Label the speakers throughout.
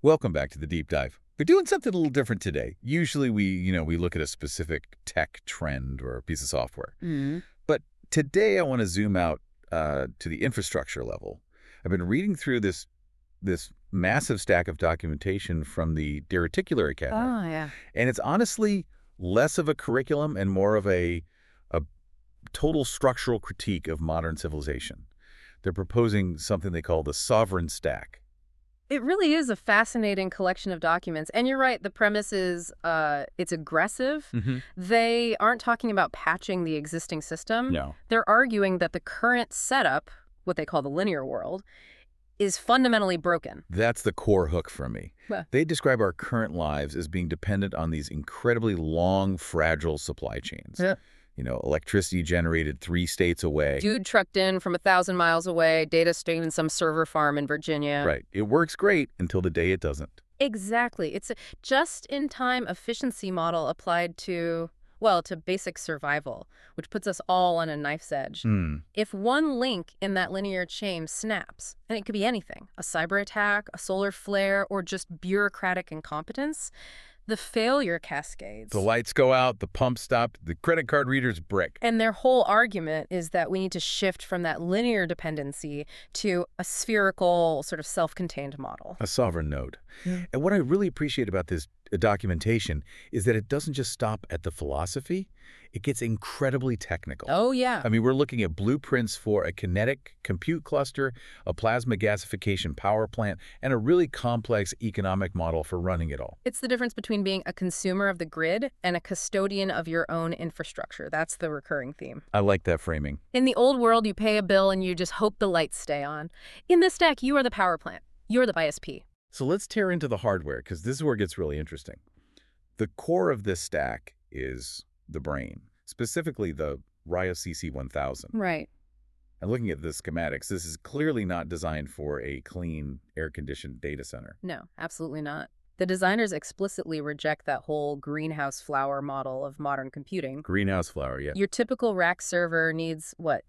Speaker 1: Welcome back to the deep dive. We're doing something a little different today. Usually we look at a specific tech trend or a piece of software.
Speaker 2: Mm.
Speaker 1: But today I want to zoom out to the infrastructure level. I've been reading through this massive stack of documentation from the De Reticulare Cabinet.
Speaker 2: Oh, yeah.
Speaker 1: And it's honestly less of a curriculum and more of a total structural critique of modern civilization. They're proposing something they call the sovereign stack.
Speaker 2: It really is a fascinating collection of documents. And you're right, the premise is it's aggressive.
Speaker 1: Mm-hmm.
Speaker 2: They aren't talking about patching the existing system.
Speaker 1: No.
Speaker 2: They're arguing that the current setup, what they call the linear world, is fundamentally broken.
Speaker 1: That's the core hook for me.
Speaker 2: Well.
Speaker 1: They describe our current lives as being dependent on these incredibly long, fragile supply chains.
Speaker 2: Yeah.
Speaker 1: Electricity generated 3 states away.
Speaker 2: Dude trucked in from 1,000 miles away, data stayed in some server farm in Virginia.
Speaker 1: Right. It works great until the day it doesn't.
Speaker 2: Exactly. It's a just-in-time efficiency model applied to basic survival, which puts us all on a knife's edge. If one link in that linear chain snaps, and it could be anything, a cyber attack, a solar flare, or just bureaucratic incompetence, the failure cascades.
Speaker 1: The lights go out, the pump stopped, the credit card readers brick.
Speaker 2: And their whole argument is that we need to shift from that linear dependency to a spherical, sort of self-contained model.
Speaker 1: A sovereign node.
Speaker 2: Yeah.
Speaker 1: And what I really appreciate about this documentation is that it doesn't just stop at the philosophy. It gets incredibly technical.
Speaker 2: Oh, yeah.
Speaker 1: I mean, we're looking at blueprints for a kinetic compute cluster, a plasma gasification power plant, and a really complex economic model for running it all.
Speaker 2: It's the difference between being a consumer of the grid and a custodian of your own infrastructure. That's the recurring theme.
Speaker 1: I like that framing.
Speaker 2: In the old world, you pay a bill and you just hope the lights stay on. In this stack, you are the power plant. You're the ISP.
Speaker 1: So let's tear into the hardware, because this is where it gets really interesting. The core of this stack is the brain, specifically the Ryo CC1000.
Speaker 2: Right.
Speaker 1: And looking at the schematics, this is clearly not designed for a clean, air-conditioned data center.
Speaker 2: No, absolutely not. The designers explicitly reject that whole greenhouse flower model of modern computing.
Speaker 1: Greenhouse flower, yeah.
Speaker 2: Your typical rack server needs,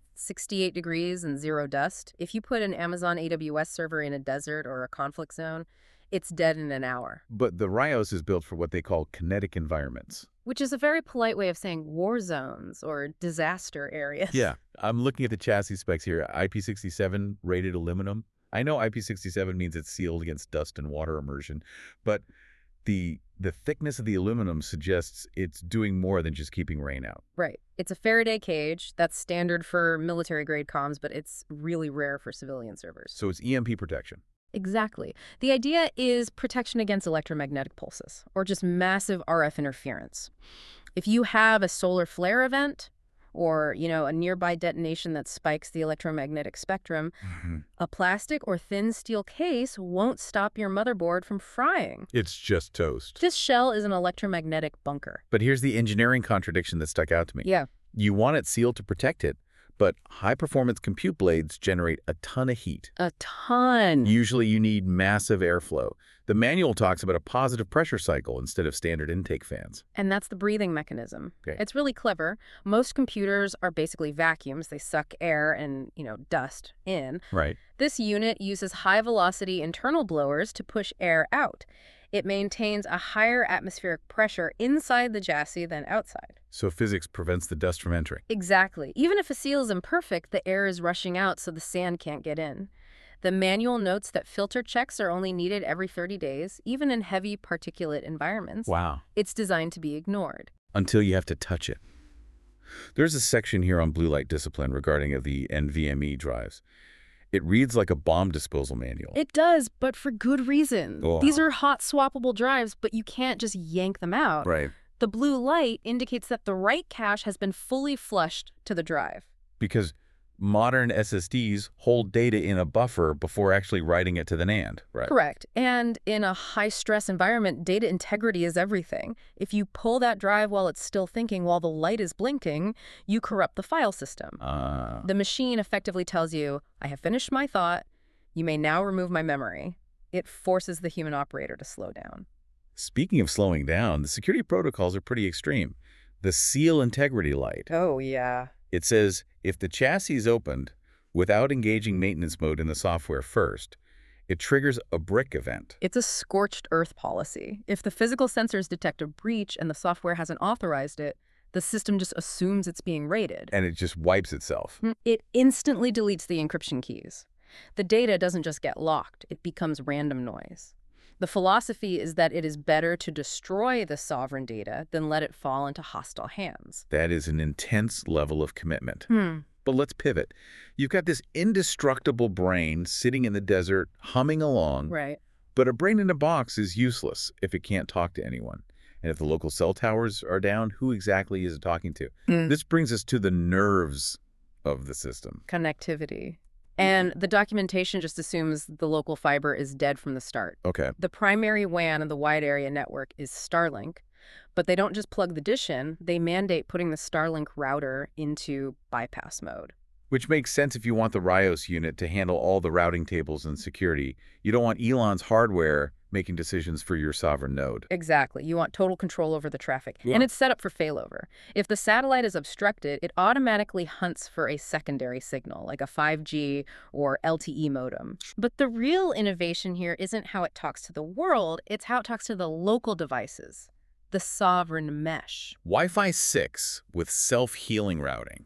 Speaker 2: 68 degrees and 0 dust? If you put an Amazon AWS server in a desert or a conflict zone, it's dead in an hour.
Speaker 1: But the Ryos is built for what they call kinetic environments.
Speaker 2: Which is a very polite way of saying war zones or disaster areas.
Speaker 1: Yeah. I'm looking at the chassis specs here. IP67 rated aluminum. I know IP67 means it's sealed against dust and water immersion, but the thickness of the aluminum suggests it's doing more than just keeping rain out.
Speaker 2: Right. It's a Faraday cage. That's standard for military-grade comms, but it's really rare for civilian servers.
Speaker 1: So it's EMP protection.
Speaker 2: Exactly. The idea is protection against electromagnetic pulses, or just massive RF interference. If you have a solar flare event, or, a nearby detonation that spikes the electromagnetic spectrum, a plastic or thin steel case won't stop your motherboard from frying.
Speaker 1: It's just toast.
Speaker 2: This shell is an electromagnetic bunker.
Speaker 1: But here's the engineering contradiction that stuck out to me.
Speaker 2: Yeah.
Speaker 1: You want it sealed to protect it, but high-performance compute blades generate a ton of heat.
Speaker 2: A ton.
Speaker 1: Usually you need massive airflow. The manual talks about a positive pressure cycle instead of standard intake fans.
Speaker 2: And that's the breathing mechanism.
Speaker 1: Okay.
Speaker 2: It's really clever. Most computers are basically vacuums. They suck air and, dust in.
Speaker 1: Right.
Speaker 2: This unit uses high-velocity internal blowers to push air out. It maintains a higher atmospheric pressure inside the chassis than outside.
Speaker 1: So physics prevents the dust from entering.
Speaker 2: Exactly. Even if a seal is imperfect, the air is rushing out so the sand can't get in. The manual notes that filter checks are only needed every 30 days, even in heavy particulate environments.
Speaker 1: Wow.
Speaker 2: It's designed to be ignored.
Speaker 1: Until you have to touch it. There's a section here on blue light discipline regarding the NVMe drives. It reads like a bomb disposal manual.
Speaker 2: It does, but for good reason.
Speaker 1: Oh.
Speaker 2: These are hot swappable drives, but you can't just yank them out.
Speaker 1: Right.
Speaker 2: The blue light indicates that the write cache has been fully flushed to the drive.
Speaker 1: Because modern SSDs hold data in a buffer before actually writing it to the NAND, right?
Speaker 2: Correct. And in a high-stress environment, data integrity is everything. If you pull that drive while it's still thinking, while the light is blinking, you corrupt the file system. The machine effectively tells you, I have finished my thought. You may now remove my memory. It forces the human operator to slow down.
Speaker 1: Speaking of slowing down, the security protocols are pretty extreme. The seal integrity light.
Speaker 2: Oh, yeah.
Speaker 1: It says if the chassis is opened without engaging maintenance mode in the software first, It triggers a brick event.
Speaker 2: It's a scorched earth policy. If the physical sensors detect a breach and the software hasn't authorized it, the system just assumes it's being raided.
Speaker 1: And it just wipes itself.
Speaker 2: It instantly deletes the encryption keys. The data doesn't just get locked, it becomes random noise. The philosophy is that it is better to destroy the sovereign data than let it fall into hostile hands.
Speaker 1: That is an intense level of commitment. But let's pivot. You've got this indestructible brain sitting in the desert, humming along.
Speaker 2: Right.
Speaker 1: But a brain in a box is useless if it can't talk to anyone. And if the local cell towers are down, who exactly is it talking to? This brings us to the nerves of the system.
Speaker 2: Connectivity. And the documentation just assumes the local fiber is dead from the start.
Speaker 1: Okay.
Speaker 2: The primary WAN of the wide area network is Starlink, but they don't just plug the dish in, they mandate putting the Starlink router into bypass mode.
Speaker 1: Which makes sense if you want the Rios unit to handle all the routing tables and security. You don't want Elon's hardware making decisions for your sovereign node.
Speaker 2: Exactly. You want total control over the traffic. Yeah. And it's set up for failover. If the satellite is obstructed, it automatically hunts for a secondary signal, like a 5G or LTE modem. But the real innovation here isn't how it talks to the world, it's how it talks to the local devices, the sovereign mesh.
Speaker 1: Wi-Fi 6 with self-healing routing.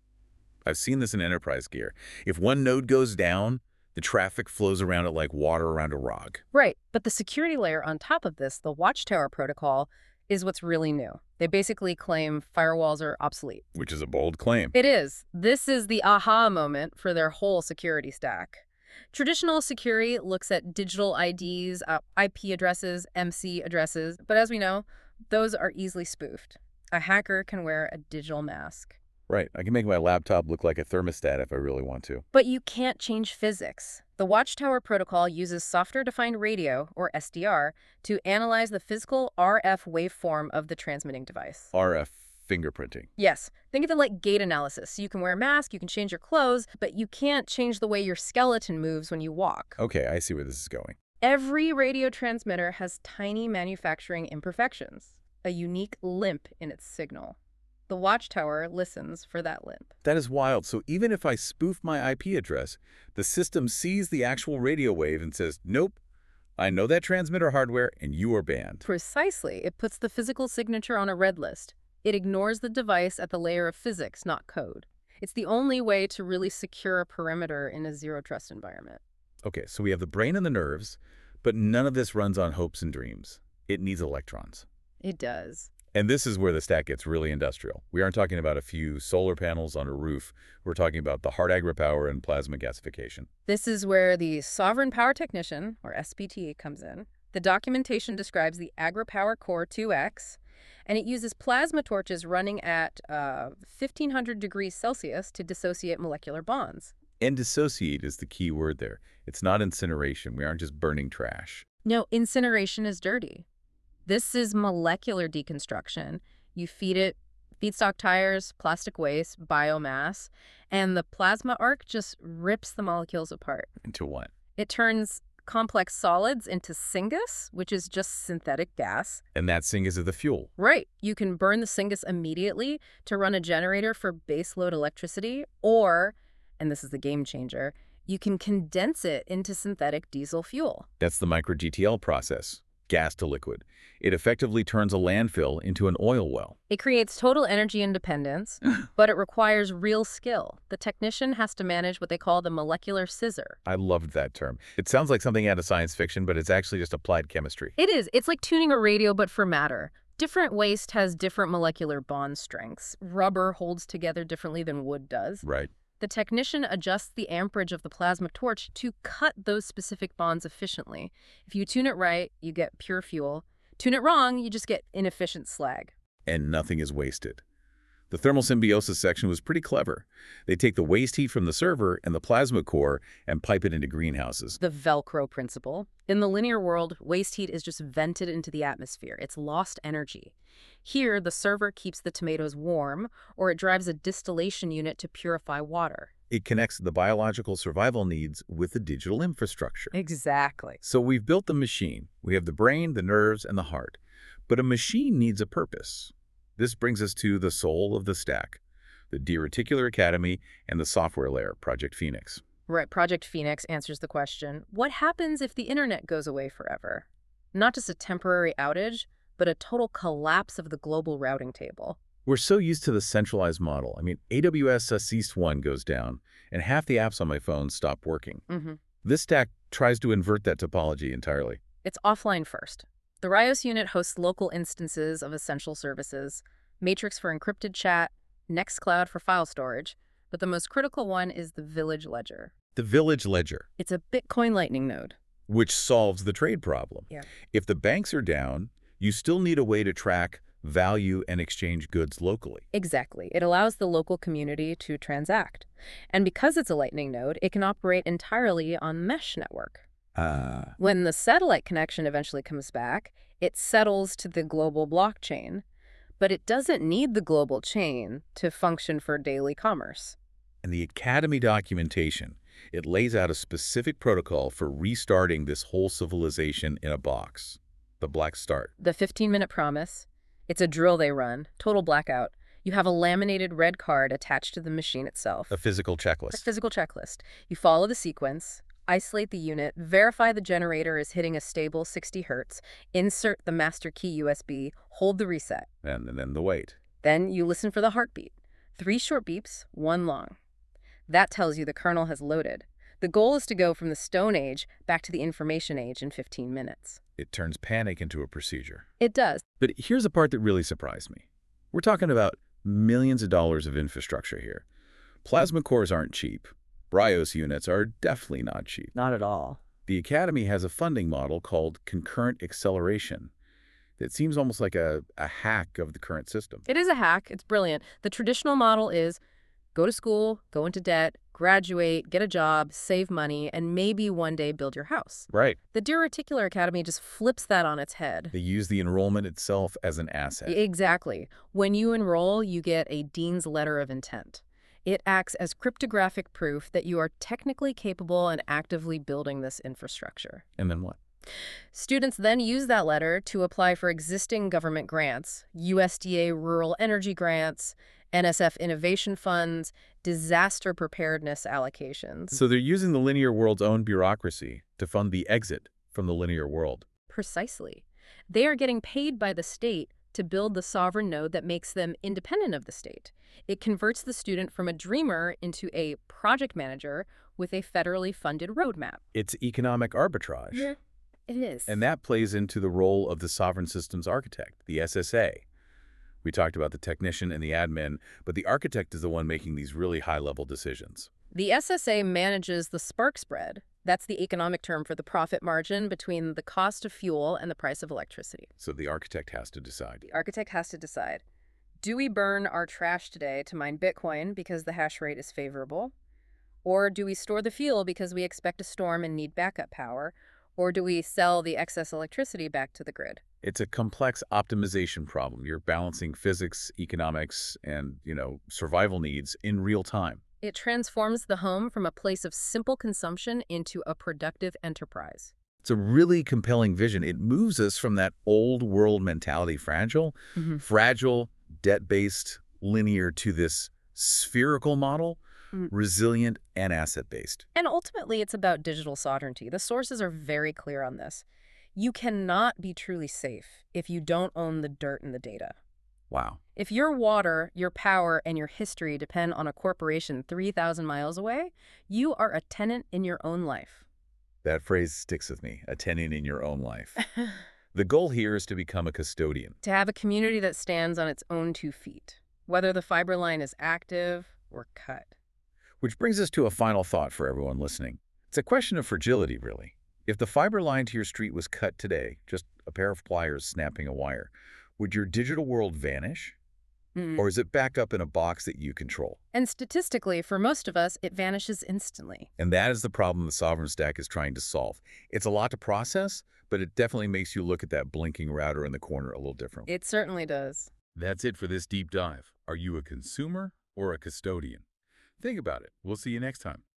Speaker 1: I've seen this in enterprise gear. If one node goes down, the traffic flows around it like water around a rock.
Speaker 2: Right, but the security layer on top of this, the Watchtower protocol, is what's really new. They basically claim firewalls are obsolete.
Speaker 1: Which is a bold claim.
Speaker 2: It is. This is the aha moment for their whole security stack. Traditional security looks at digital IDs, IP addresses, MC addresses, but as we know, those are easily spoofed. A hacker can wear a digital mask.
Speaker 1: Right. I can make my laptop look like a thermostat if I really want to.
Speaker 2: But you can't change physics. The Watchtower protocol uses software-defined radio, or SDR, to analyze the physical RF waveform of the transmitting device.
Speaker 1: RF fingerprinting.
Speaker 2: Yes. Think of it like gait analysis. You can wear a mask, you can change your clothes, but you can't change the way your skeleton moves when you walk.
Speaker 1: Okay, I see where this is going.
Speaker 2: Every radio transmitter has tiny manufacturing imperfections, a unique limp in its signal. The Watchtower listens for that limp.
Speaker 1: That is wild. So even if I spoof my IP address, the system sees the actual radio wave and says, nope, I know that transmitter hardware and you are banned.
Speaker 2: Precisely. It puts the physical signature on a red list. It ignores the device at the layer of physics, not code. It's the only way to really secure a perimeter in a zero-trust environment.
Speaker 1: Okay, so we have the brain and the nerves, but none of this runs on hopes and dreams. It needs electrons.
Speaker 2: It does.
Speaker 1: And this is where the stack gets really industrial. We aren't talking about a few solar panels on a roof. We're talking about the hard agri-power and plasma gasification.
Speaker 2: This is where the Sovereign Power Technician, or SPT, comes in. The documentation describes the Agri-Power Core 2X, and it uses plasma torches running at 1,500 degrees Celsius to dissociate molecular bonds.
Speaker 1: And dissociate is the key word there. It's not incineration. We aren't just burning trash.
Speaker 2: No, incineration is dirty. This is molecular deconstruction. You feed it feedstock tires, plastic waste, biomass, and the plasma arc just rips the molecules apart.
Speaker 1: Into what?
Speaker 2: It turns complex solids into syngas, which is just synthetic gas.
Speaker 1: And that syngas is the fuel.
Speaker 2: Right. You can burn the syngas immediately to run a generator for baseload electricity, or, and this is the game changer, you can condense it into synthetic diesel fuel.
Speaker 1: That's the micro-GTL process. Gas to liquid. It effectively turns a landfill into an oil well.
Speaker 2: It creates total energy independence, but it requires real skill. The technician has to manage what they call the molecular scissor.
Speaker 1: I loved that term. It sounds like something out of science fiction, but it's actually just applied chemistry.
Speaker 2: It is. It's like tuning a radio, but for matter. Different waste has different molecular bond strengths. Rubber holds together differently than wood does.
Speaker 1: Right.
Speaker 2: The technician adjusts the amperage of the plasma torch to cut those specific bonds efficiently. If you tune it right, you get pure fuel. Tune it wrong, you just get inefficient slag.
Speaker 1: And nothing is wasted. The thermal symbiosis section was pretty clever. They take the waste heat from the server and the plasma core and pipe it into greenhouses.
Speaker 2: The Velcro principle. In the linear world, waste heat is just vented into the atmosphere. It's lost energy. Here, the server keeps the tomatoes warm, or it drives a distillation unit to purify water.
Speaker 1: It connects the biological survival needs with the digital infrastructure.
Speaker 2: Exactly.
Speaker 1: So we've built the machine. We have the brain, the nerves, and the heart. But a machine needs a purpose. This brings us to the soul of the stack, the D-Reticular Academy and the software layer, Project Phoenix.
Speaker 2: Right, Project Phoenix answers the question, what happens if the internet goes away forever? Not just a temporary outage, but a total collapse of the global routing table.
Speaker 1: We're so used to the centralized model. I mean, AWS East 1 goes down, and half the apps on my phone stop working.
Speaker 2: Hmm.
Speaker 1: This stack tries to invert that topology entirely.
Speaker 2: It's offline first. The Rios unit hosts local instances of essential services, Matrix for encrypted chat, Nextcloud for file storage, but the most critical one is the Village Ledger.
Speaker 1: The Village Ledger,
Speaker 2: It's a Bitcoin Lightning node.
Speaker 1: which solves the trade problem.
Speaker 2: Yeah.
Speaker 1: If the banks are down, you still need a way to track value and exchange goods locally.
Speaker 2: Exactly. It allows the local community to transact. And because it's a Lightning node, it can operate entirely on mesh network. When the satellite connection eventually comes back, it settles to the global blockchain, but it doesn't need the global chain to function for daily commerce.
Speaker 1: In the Academy documentation, it lays out a specific protocol for restarting this whole civilization in a box, the Black Start.
Speaker 2: The 15-minute promise, it's a drill they run, total blackout. You have a laminated red card attached to the machine itself.
Speaker 1: A physical
Speaker 2: A
Speaker 1: checklist.
Speaker 2: physical checklist. You follow the sequence, isolate the unit, verify the generator is hitting a stable 60 hertz, insert the master key USB, hold the reset.
Speaker 1: And then the wait.
Speaker 2: Then you listen for the heartbeat. 3 short beeps, 1 long. That tells you the kernel has loaded. The goal is to go from the Stone Age back to the Information Age in 15 minutes.
Speaker 1: It turns panic into a procedure.
Speaker 2: It does.
Speaker 1: But here's the part that really surprised me. We're talking about millions of dollars of infrastructure here. Plasma cores aren't cheap. BRIOS units are definitely not cheap.
Speaker 3: Not at all.
Speaker 1: The Academy has a funding model called concurrent acceleration that seems almost like a hack of the current system.
Speaker 2: It is a hack. It's brilliant. The traditional model is go to school, go into debt, graduate, get a job, save money, and maybe one day build your house.
Speaker 1: Right.
Speaker 2: The Dear Reticular Academy just flips that on its head.
Speaker 1: They use the enrollment itself as an asset.
Speaker 2: Exactly. When you enroll, you get a dean's letter of intent. It acts as cryptographic proof that you are technically capable and actively building this infrastructure.
Speaker 1: And then what?
Speaker 2: Students then use that letter to apply for existing government grants, USDA rural energy grants, NSF innovation funds, disaster preparedness allocations.
Speaker 1: So they're using the linear world's own bureaucracy to fund the exit from the linear world.
Speaker 2: Precisely. They are getting paid by the state to build the sovereign node that makes them independent of the state. It converts the student from a dreamer into a project manager with a federally funded roadmap.
Speaker 1: It's economic arbitrage.
Speaker 2: Yeah, it is.
Speaker 1: And that plays into the role of the sovereign systems architect, the SSA. We talked about the technician and the admin, but the architect is the one making these really high-level decisions.
Speaker 2: The SSA manages the spark spread. That's the economic term for the profit margin between the cost of fuel and the price of electricity.
Speaker 1: So the architect has to decide.
Speaker 2: The architect has to decide, do we burn our trash today to mine Bitcoin because the hash rate is favorable? Or do we store the fuel because we expect a storm and need backup power? Or do we sell the excess electricity back to the grid?
Speaker 1: It's a complex optimization problem. You're balancing physics, economics, and, survival needs in real time.
Speaker 2: It transforms the home from a place of simple consumption into a productive enterprise.
Speaker 1: It's a really compelling vision. It moves us from that old world mentality, fragile, debt-based, linear, to this spherical model, resilient and asset-based.
Speaker 2: And ultimately, it's about digital sovereignty. The sources are very clear on this. You cannot be truly safe if you don't own the dirt and the data.
Speaker 1: Wow.
Speaker 2: If your water, your power, and your history depend on a corporation 3,000 miles away, you are a tenant in your own life.
Speaker 1: That phrase sticks with me, a tenant in your own life. The goal here is to become a custodian.
Speaker 2: To have a community that stands on its own 2 feet, whether the fiber line is active or cut.
Speaker 1: Which brings us to a final thought for everyone listening. It's a question of fragility, really. If the fiber line to your street was cut today, just a pair of pliers snapping a wire, would your digital world vanish? Or is it back up in a box that you control?
Speaker 2: And statistically, for most of us, it vanishes instantly.
Speaker 1: And that is the problem the Sovereign Stack is trying to solve. It's a lot to process, but it definitely makes you look at that blinking router in the corner a little differently.
Speaker 2: It certainly does.
Speaker 1: That's it for this deep dive. Are you a consumer or a custodian? Think about it. We'll see you next time.